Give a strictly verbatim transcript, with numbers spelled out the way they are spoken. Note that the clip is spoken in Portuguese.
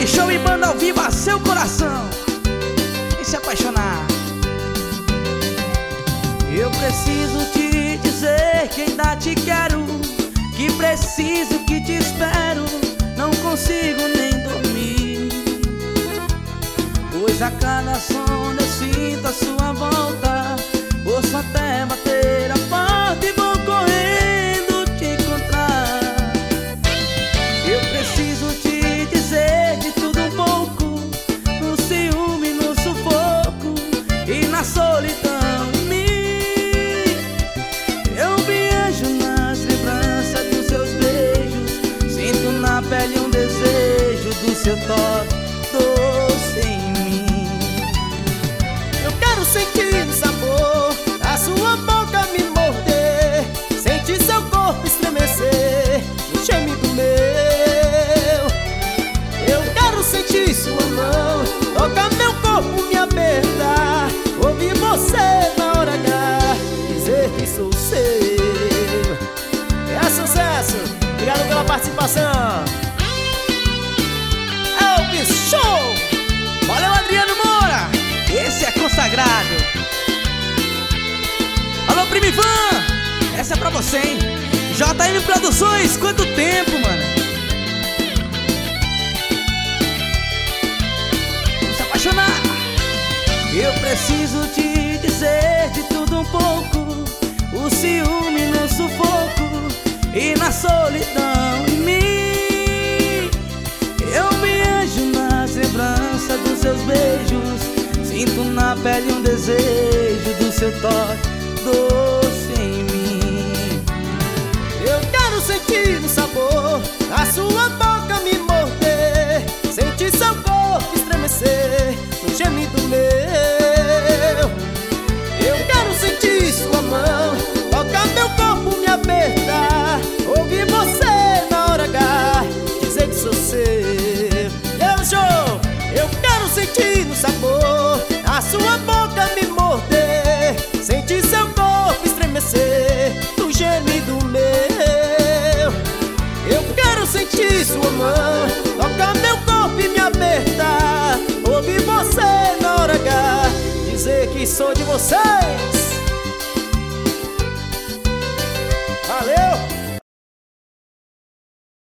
Live Show e banda ao vivo a seu coração e se apaixonar. Eu preciso te dizer que ainda te quero, que preciso, que te espero. Não consigo nem dormir, pois a cada sono eu sinto a sua volta. Ouço até bater a porta e vou correndo te encontrar. Eu preciso te dizer de tudo um pouco, no ciúme, no sufoco e na solidão em mim. Eu viajo nas lembranças dos seus beijos, sinto na pele um desejo do seu toque doce em mim. Eu quero sentir o sabor da sua boca me morder, sentir seu corpo estremecer no gemido meu. Eu quero sentir sua mão tocar meu corpo, me apertar, ouvir você na hora H dizer que sou seu. É sucesso, obrigado pela participação. É o Show! Valeu, Adriano Moura, esse é consagrado. Alô, Primo Ivan, essa é pra você, hein? J M Produções, quanto tempo, mano. Vamos se apaixonar. Eu preciso te dizer de tudo um pouco, o ciúme no sufoco e na solidão em mim. Eu viajo nas lembranças dos seus beijos, sinto na pele um desejo do seu toque doce em mim. Eu quero sentir o sabor da sua boca me morder, sentir seu corpo estremecer no gemido meu. Eu quero sentir sua mão tocar meu corpo, me apertar, ouvir você na hora H dizer que sou seu. Eu show, eu quero sentir o sabor da sua boca me morder, sentir seu corpo estremecer no gemido meu. Eu quero sentir sua mão tocar meu corpo e me apertar, ouvir você na hora H dizer que sou de vocês.